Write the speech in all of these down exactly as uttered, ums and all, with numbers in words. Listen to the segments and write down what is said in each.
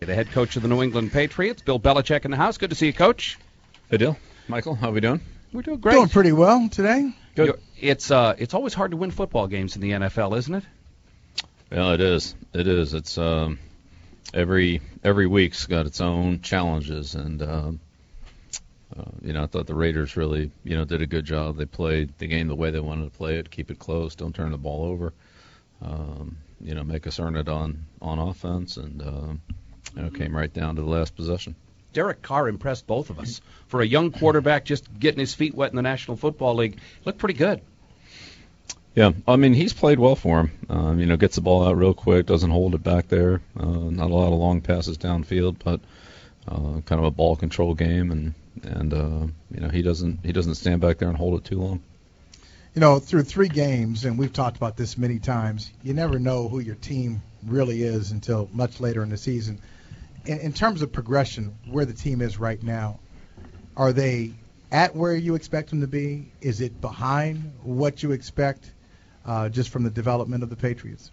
The head coach of the New England Patriots, Bill Belichick, in the house. Good to see you, Coach. Hey, Dill. Michael, how are we doing? We're doing great. Doing pretty well today. Good. You're, it's uh, it's always hard to win football games in the N F L, isn't it? Well, it is. It is. It's um, every every week's got its own challenges, and um, uh, you know, I thought the Raiders really, you know, did a good job. They played the game the way they wanted to play it, keep it close, don't turn the ball over, um, you know, make us earn it on on offense, and uh, you know, came right down to the last possession. Derek Carr impressed both of us. For a young quarterback just getting his feet wet in the National Football League, looked pretty good. Yeah, I mean, he's played well for him. Um, you know, gets the ball out real quick, doesn't hold it back there. Uh, not a lot of long passes downfield, but uh, kind of a ball control game, and and uh, you know, he doesn't he doesn't stand back there and hold it too long. You know, through three games, and we've talked about this many times, you never know who your team really is until much later in the season. In, in terms of progression, where the team is right now, are they at where you expect them to be? Is it behind what you expect uh, just from the development of the Patriots?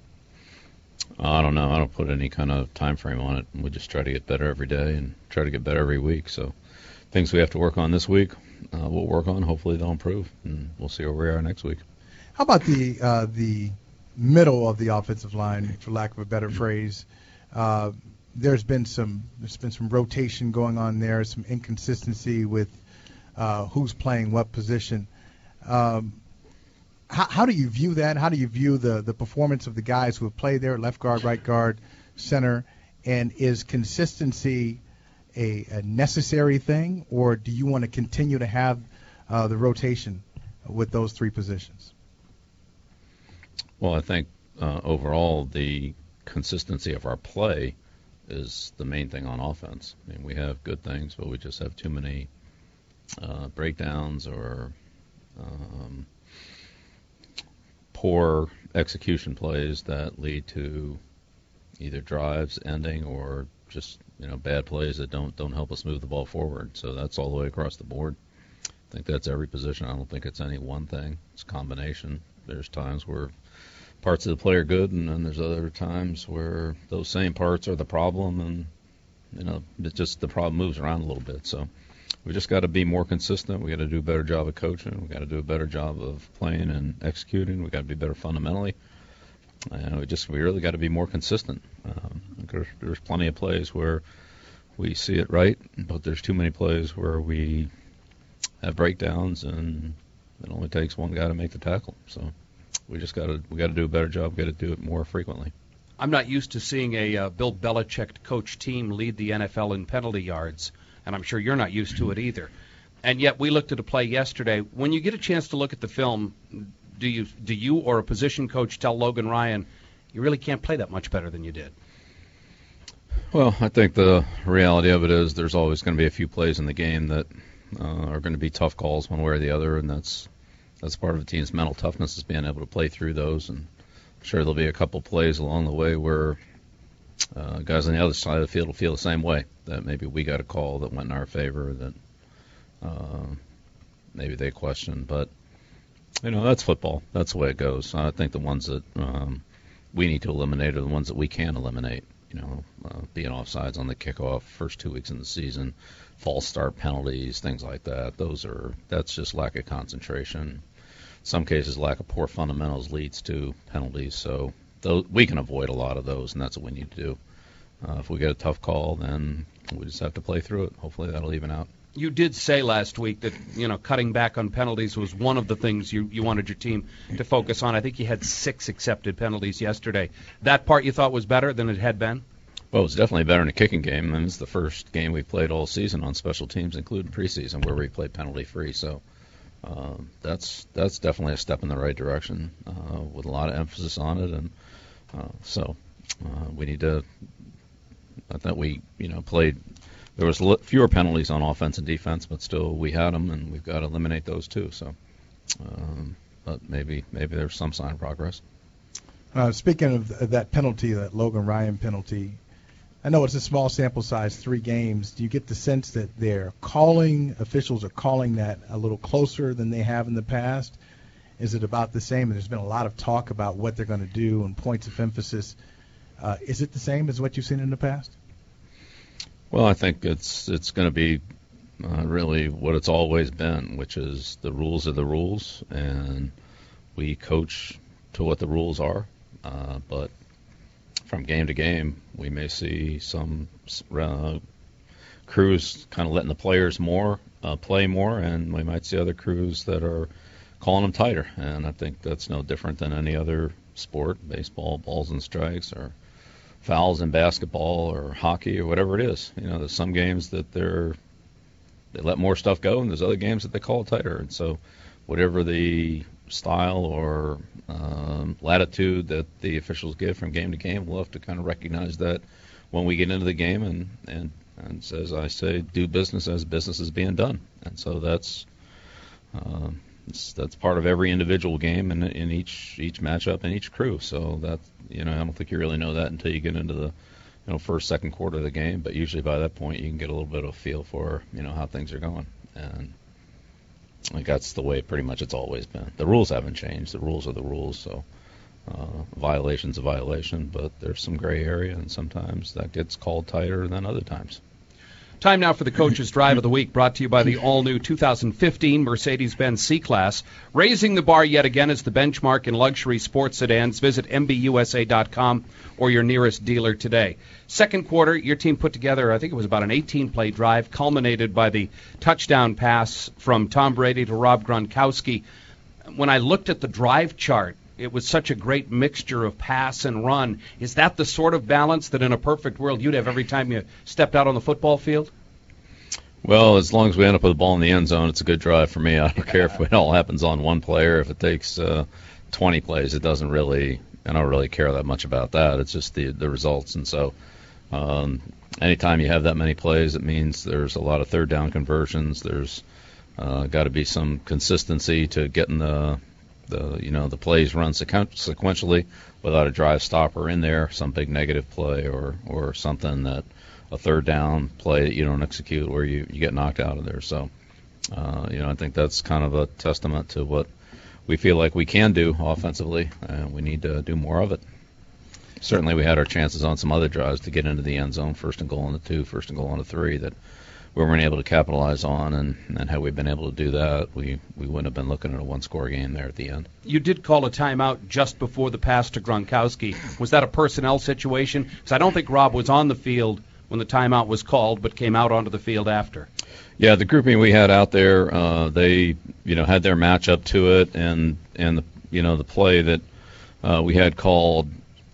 I don't know. I don't put any kind of time frame on it. We just try to get better every day and try to get better every week. So things we have to work on this week, uh, we'll work on. Hopefully they'll improve, and we'll see where we are next week. How about the uh, the middle of the offensive line, for lack of a better phrase? Uh, There's been some there's been some rotation going on there, some inconsistency with uh, who's playing what position. Um, how, how do you view that? How do you view the, the performance of the guys who have played there, left guard, right guard, center? And is consistency a, a necessary thing, or do you want to continue to have uh, the rotation with those three positions? Well, I think uh, overall the consistency of our play is the main thing on offense. I mean, we have good things, but we just have too many uh, breakdowns or um, poor execution plays that lead to either drives ending or just, you know, bad plays that don't don't help us move the ball forward. So that's all the way across the board. I think that's every position. I don't think it's any one thing. It's a combination. There's times where parts of the play are good, and then there's other times where those same parts are the problem, and you know, it's just the problem moves around a little bit. So we just got to be more consistent. We got to do a better job of coaching. We got to do a better job of playing and executing. We got to be better fundamentally. And we just we really got to be more consistent. Um, there's, there's plenty of plays where we see it right, but there's too many plays where we have breakdowns, and it only takes one guy to make the tackle. So we just got to we got to do a better job. Got to do it more frequently. I'm not used to seeing a uh, Bill Belichick coach team lead the N F L in penalty yards, and I'm sure you're not used to it either. And yet we looked at a play yesterday. When you get a chance to look at the film, do you do you or a position coach tell Logan Ryan, you really can't play that much better than you did? Well, I think the reality of it is there's always going to be a few plays in the game that uh, are going to be tough calls one way or the other, and that's That's part of the team's mental toughness, is being able to play through those. And I'm sure there'll be a couple plays along the way where uh, guys on the other side of the field will feel the same way, that maybe we got a call that went in our favor that uh, maybe they questioned. But, you know, that's football. That's the way it goes. I think the ones that um, we need to eliminate are the ones that we can eliminate. You know, uh, being offsides on the kickoff, first two weeks in the season, false start penalties, things like that. Those are that's just lack of concentration. Some cases, lack of poor fundamentals leads to penalties, so those, we can avoid a lot of those, and that's what we need to do. Uh, if we get a tough call, then we just have to play through it. Hopefully that'll even out. You did say last week that, you know, cutting back on penalties was one of the things you, you wanted your team to focus on. I think you had six accepted penalties yesterday. That part you thought was better than it had been? Well, it was definitely better in a kicking game, and it's the first game we played all season on special teams, including preseason, where we played penalty-free. So Uh, that's that's definitely a step in the right direction, uh, with a lot of emphasis on it, and uh, so uh, we need to. I thought we, you know, played. There was fewer penalties on offense and defense, but still we had them, and we've got to eliminate those too. So, um, but maybe maybe there's some sign of progress. Uh, speaking of that penalty, that Logan Ryan penalty, I know it's a small sample size, three games. Do you get the sense that they're calling, officials are calling that a little closer than they have in the past? Is it about the same? And there's been a lot of talk about what they're going to do and points of emphasis. Uh, is it the same as what you've seen in the past? Well, I think it's it's going to be uh, really what it's always been, which is the rules are the rules, and we coach to what the rules are. Uh, but from game to game, we may see some uh, crews kind of letting the players more uh, play more, and we might see other crews that are calling them tighter. And I think that's no different than any other sport, baseball, balls and strikes, or fouls in basketball or hockey or whatever it is. You know, there's some games that they're they let more stuff go, and there's other games that they call tighter. And so whatever the style or um, latitude that the officials give from game to game, we'll have to kind of recognize that when we get into the game, and, and, and as I say, do business as business is being done. And so that's uh, it's, that's part of every individual game and in, in each each matchup and each crew. So that, you know, I don't think you really know that until you get into the, you know, first, second quarter of the game. But usually by that point you can get a little bit of a feel for, you know, how things are going. And like that's the way pretty much it's always been. The rules haven't changed. The rules are the rules. So uh, violation's a violation, but there's some gray area, and sometimes that gets called tighter than other times. Time now for the Coach's Drive of the Week, brought to you by the all-new two thousand fifteen Mercedes-Benz C-Class. Raising the bar yet again is the benchmark in luxury sports sedans. Visit M B U S A dot com or your nearest dealer today. Second quarter, your team put together, I think it was about an eighteen-play drive, culminated by the touchdown pass from Tom Brady to Rob Gronkowski. When I looked at the drive chart, it was such a great mixture of pass and run. Is that the sort of balance that in a perfect world you'd have every time you stepped out on the football field? Well, as long as we end up with the ball in the end zone, it's a good drive for me. I don't care if it all happens on one player. If it takes uh, twenty plays, it doesn't really, I don't really care that much about that. It's just the the results. And so um, anytime you have that many plays, it means there's a lot of third down conversions. There's uh, got to be some consistency to getting the the you know the plays run sequen- sequentially without a drive stopper in there, some big negative play or or something that a third down play that you don't execute where you, you get knocked out of there. So uh, you know I think that's kind of a testament to what we feel like we can do offensively, and we need to do more of it. Certainly we had our chances on some other drives to get into the end zone, first and goal on the two, first and goal on the three, that we weren't able to capitalize on, and, and had we been able to do that, we, we wouldn't have been looking at a one-score game there at the end. You did call a timeout just before the pass to Gronkowski. Was that a personnel situation? Because I don't think Rob was on the field when the timeout was called, but came out onto the field after. Yeah, the grouping we had out there, uh, they you know had their matchup to it, and and the you know the play that uh, we had called.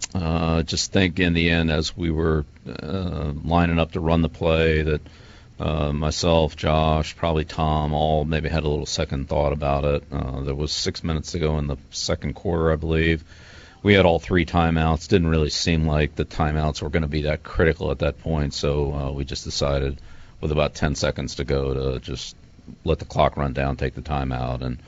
Uh, just think in the end, as we were uh, lining up to run the play, that uh, myself, Josh, probably Tom, all maybe had a little second thought about it. Uh, there was six minutes to go in the second quarter, I believe. We had all three timeouts. Didn't really seem like the timeouts were going to be that critical at that point, so uh, we just decided, with about ten seconds to go, to just let the clock run down, take the timeout, and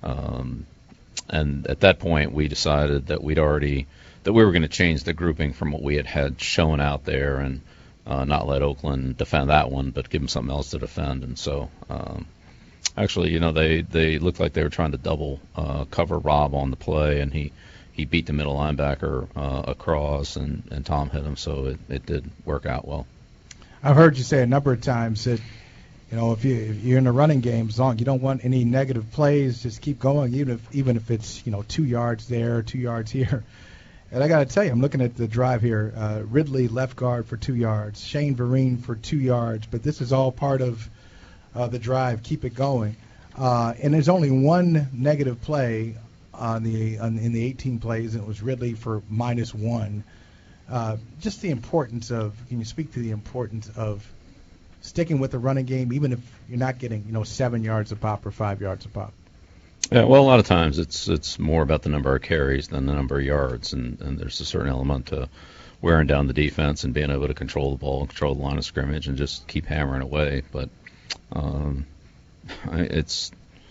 um, and at that point we decided that we'd already that we were going to change the grouping from what we had had shown out there, and uh, not let Oakland defend that one, but give them something else to defend. And so, um, actually, you know, they they looked like they were trying to double uh, cover Rob on the play, and he. He beat the middle linebacker uh, across, and, and Tom hit him, so it, it did work out well. I've heard you say a number of times that, you know, if, you, if you're in a running game, as long you don't want any negative plays, just keep going, even if even if it's, you know, two yards there, two yards here. And I got to tell you, I'm looking at the drive here. Uh, Ridley left guard for two yards, Shane Vereen for two yards, but this is all part of uh, the drive. Keep it going. Uh, and there's only one negative play on the on, in the eighteen plays, and it was Ridley for minus one. Uh, just the importance of, can you speak to the importance of sticking with the running game, even if you're not getting, you know, seven yards a pop or five yards a pop? Yeah, well, a lot of times it's it's more about the number of carries than the number of yards, and, and there's a certain element to wearing down the defense and being able to control the ball, control the line of scrimmage, and just keep hammering away. But um, it's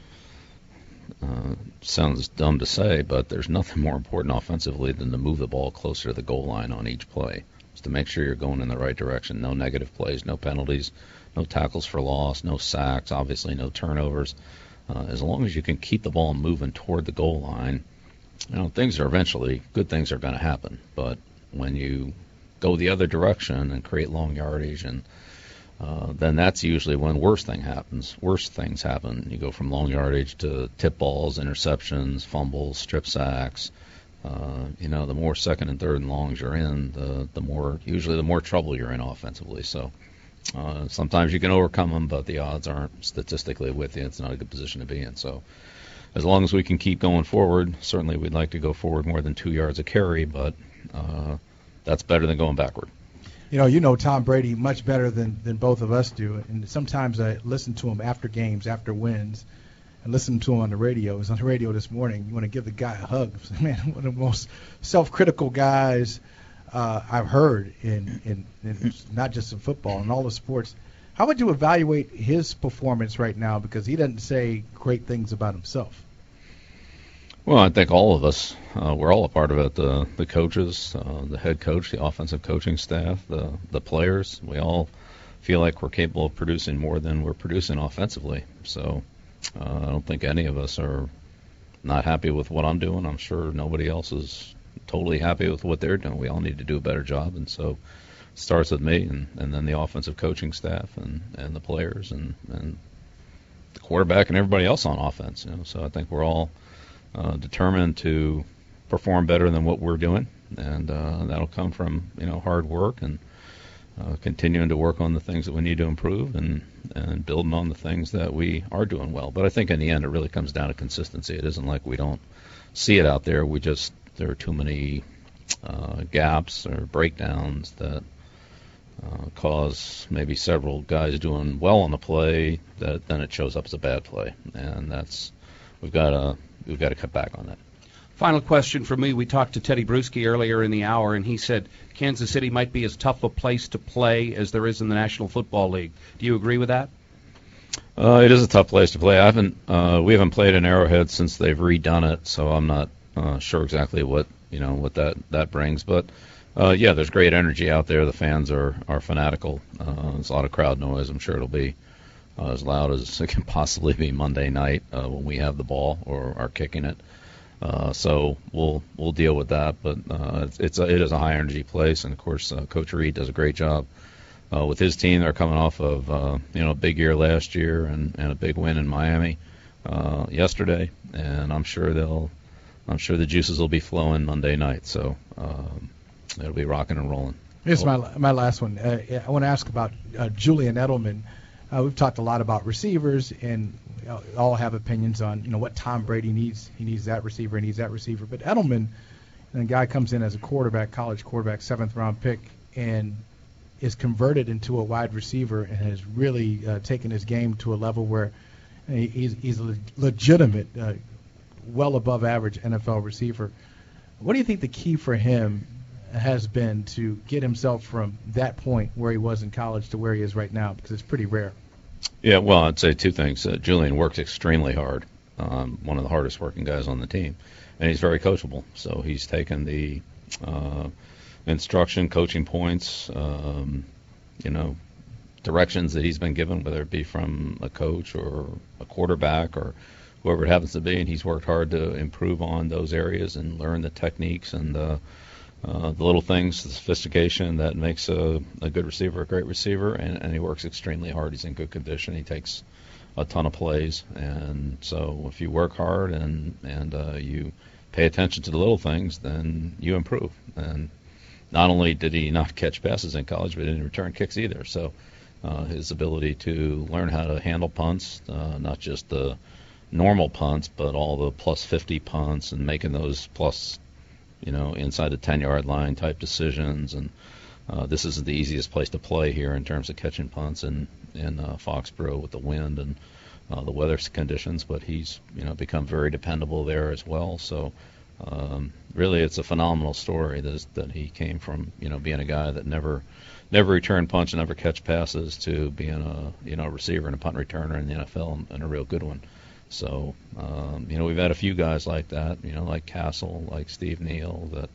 Uh, sounds dumb to say, but there's nothing more important offensively than to move the ball closer to the goal line on each play. Just to make sure you're going in the right direction. No negative plays, no penalties, no tackles for loss, no sacks, obviously no turnovers. Uh, as long as you can keep the ball moving toward the goal line, you know, things are eventually, good things are going to happen. But when you go the other direction and create long yardage and uh, then that's usually when worse thing happens. Worse things happen. You go from long yardage to tip balls, interceptions, fumbles, strip sacks. Uh, you know, the more second and third and longs you're in, the the more usually the more trouble you're in offensively. So uh, sometimes you can overcome them, but the odds aren't statistically with you. It's not a good position to be in. So as long as we can keep going forward, certainly we'd like to go forward more than two yards a carry, but uh, that's better than going backward. You know, you know Tom Brady much better than, than both of us do, and sometimes I listen to him after games, after wins, and listen to him on the radio. He was on the radio this morning. You want to give the guy a hug. Man, one of the most self-critical guys uh, I've heard in, in, in not just in football, in all the sports. How would you evaluate his performance right now? Because he doesn't say great things about himself. Well, I think all of us, uh, we're all a part of it. The the coaches, uh, the head coach, the offensive coaching staff, the the players. We all feel like we're capable of producing more than we're producing offensively. So uh, I don't think any of us are not happy with what I'm doing. I'm sure nobody else is totally happy with what they're doing. We all need to do a better job, and so it starts with me, and, and then the offensive coaching staff, and, and the players, and, and the quarterback, and everybody else on offense. You know, so I think we're all Uh, determined to perform better than what we're doing, and uh, that'll come from you know hard work and uh, continuing to work on the things that we need to improve, and and building on the things that we are doing well. But I think in the end it really comes down to consistency. It isn't like we don't see it out there. We just there are too many uh, gaps or breakdowns that uh, cause maybe several guys doing well on the play that then it shows up as a bad play, and that's we've got to We've got to cut back on that. Final question for me. We talked to Teddy Bruschi earlier in the hour, and he said Kansas City might be as tough a place to play as there is in the National Football League. Do you agree with that? Uh, it is a tough place to play. I haven't. Uh, we haven't played in Arrowhead since they've redone it, so I'm not uh, sure exactly what you know what that that brings. But uh, yeah, there's great energy out there. The fans are are fanatical. Uh, there's a lot of crowd noise. I'm sure it'll be Uh, as loud as it can possibly be Monday night uh, when we have the ball or are kicking it. Uh, so we'll we'll deal with that. But uh, it's, it's a, it is a high energy place, and of course uh, Coach Reed does a great job uh, with his team. They're coming off of uh, you know a big year last year and, and a big win in Miami uh, yesterday, and I'm sure they'll I'm sure the juices will be flowing Monday night. So um, it'll be rocking and rolling. Here's my my last one. Uh, I want to ask about uh, Julian Edelman. Uh, we've talked a lot about receivers, and you know, all have opinions on you know what Tom Brady needs. He needs that receiver, he needs that receiver. But Edelman, and a guy comes in as a quarterback, college quarterback, seventh round pick, and is converted into a wide receiver and has really uh, taken his game to a level where he's, he's a legitimate, uh, well above average N F L receiver. What do you think the key for him has been to get himself from that point where he was in college to where he is right now? Because it's pretty rare. Yeah, well, I'd say two things. Uh, Julian works extremely hard, um, one of the hardest working guys on the team, and he's very coachable. So he's taken the uh, instruction, coaching points, um, you know, directions that he's been given, whether it be from a coach or a quarterback or whoever it happens to be, and he's worked hard to improve on those areas and learn the techniques and uh, Uh, the little things, the sophistication that makes a, a good receiver a great receiver, and, and he works extremely hard. He's in good condition. He takes a ton of plays, and so if you work hard and and uh, you pay attention to the little things, then you improve. And not only did he not catch passes in college, but he didn't return kicks either. So uh, his ability to learn how to handle punts, uh, not just the normal punts, but all the plus fifty punts and making those plus you know, inside the ten-yard line type decisions. And uh, this isn't the easiest place to play here in terms of catching punts in, in uh, Foxborough with the wind and uh, the weather conditions, but he's, you know, become very dependable there as well. So um, really it's a phenomenal story that, is, that he came from, you know, being a guy that never never returned punch and never catch passes to being a, you know, receiver and a punt returner in the N F L and, and a real good one. So, um, you know, we've had a few guys like that, you know, like Castle, like Steve Neal, that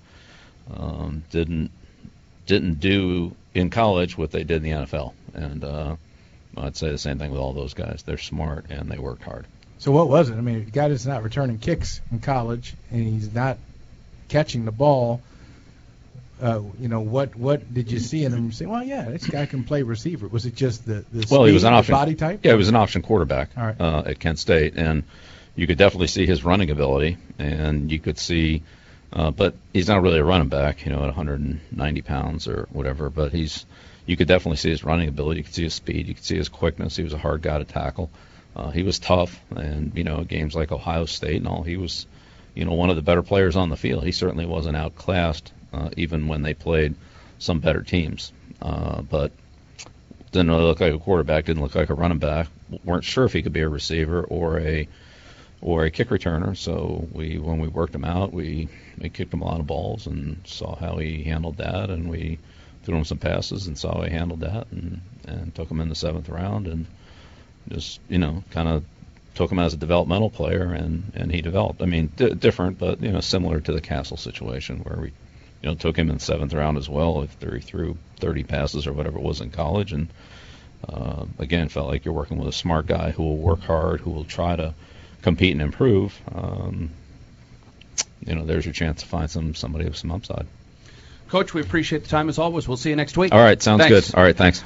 um, didn't didn't do in college what they did in the N F L. And uh, I'd say the same thing with all those guys. They're smart and they worked hard. So what was it? I mean, the guy that's not returning kicks in college and he's not catching the ball. Uh, you know, what what did you see in him? Say, well, yeah, this guy can play receiver. Was it just the the well, speed, he was an the option body type? Yeah, he was an option quarterback All right. uh, at Kent State, and you could definitely see his running ability, and you could see, uh, but he's not really a running back, you know, at one hundred ninety pounds or whatever. But he's, you could definitely see his running ability. You could see his speed. You could see his quickness. He was a hard guy to tackle. Uh, he was tough, and you know, games like Ohio State and all, he was, you know, one of the better players on the field. He certainly wasn't outclassed, uh, even when they played some better teams. Uh, but didn't really look like a quarterback, didn't look like a running back. Weren't sure if he could be a receiver or a or a kick returner. So we, when we worked him out, we, we kicked him a lot of balls and saw how he handled that, and we threw him some passes and saw how he handled that, and, and took him in the seventh round, and just, you know, kind of took him as a developmental player, and, and he developed. I mean, d- different, but, you know, similar to the Castle situation where we, you know, took him in the seventh round as well after he threw thirty passes or whatever it was in college. And, uh, again, felt like you're working with a smart guy who will work hard, who will try to compete and improve. Um, you know, there's your chance to find some somebody with some upside. Coach, we appreciate the time as always. We'll see you next week. All right, sounds Thanks. good. All right, thanks.